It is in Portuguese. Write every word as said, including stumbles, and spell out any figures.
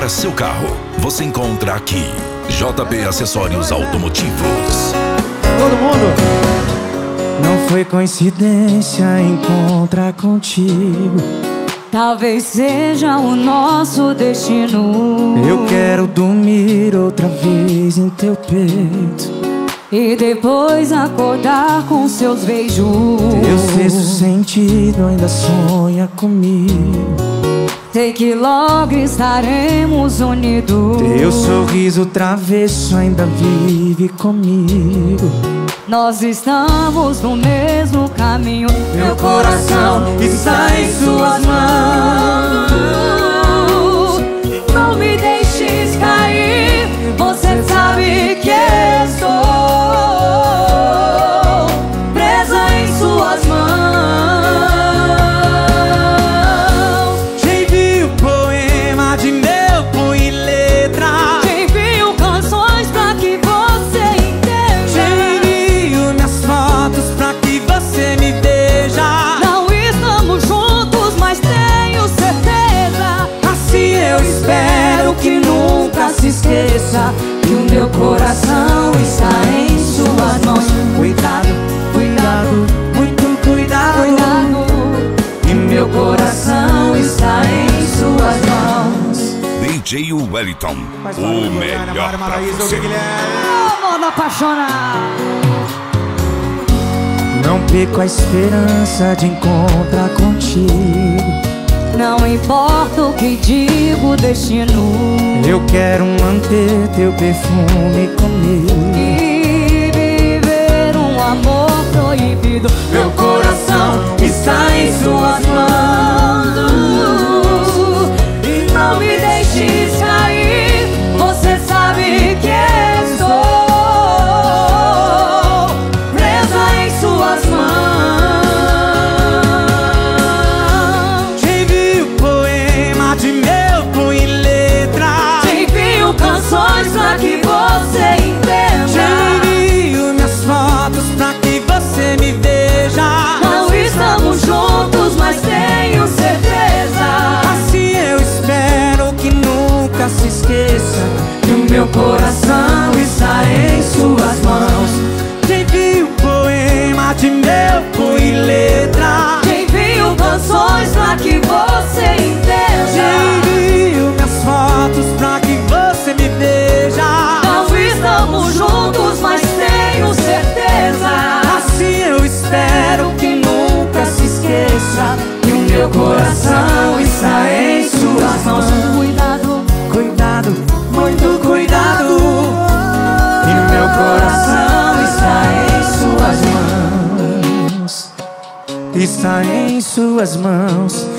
para seu carro, você encontra aqui J P Acessórios Automotivos. Todo mundo! Não foi coincidência encontrar contigo. Talvez seja o nosso destino. Eu quero dormir outra vez em teu peito e depois acordar com seus beijos. Teu sexto sentido ainda sonha comigo. Sei que logo estaremos unidos. Teu sorriso travesso ainda vive comigo. Nós estamos no mesmo caminho. Meu coração está em suas mãos. Não me deixes cair. Você sabe que estou presa em suas mãos. Te envio poema de meu punho e letra. Te envio canções pra que você entenda. Te envio minhas fotos pra que você me veja. Não estamos juntos, mas tenho certeza. Assim eu espero que nunca se esqueça que o meu coração está em suas mãos. Cuidado, cuidado, muito cuidado, Cuidado, e meu coração está em suas mãos. D J Wellington, o melhor pra você. amor apaixonado. Não perco a esperança de encontrar contigo. Não importa o que digo, destino. Eu quero manter teu perfume comigo E viver um amor proibido. Meu coração está em suas mãos. E não me deixes cair. Você sabe que estou presa em suas mãos. Te envio poema de meu punho e letra. Te envio canções pra que você entenda. Te envio minhas fotos pra que você me veja. Não estamos juntos, mas tenho certeza. Assim eu espero que nunca se esqueça que o meu coração está em suas mãos. Te envio poema de meu punho e letra. Te envio canções pra que você Te entenda. envio minhas fotos pra que você me veja. Não estamos juntos, mas tenho certeza. Assim eu espero que nunca se esqueça que o meu coração está em suas mãos. Cuidado, Cuidado, muito cuidado, e meu coração está em suas mãos. Está em suas mãos.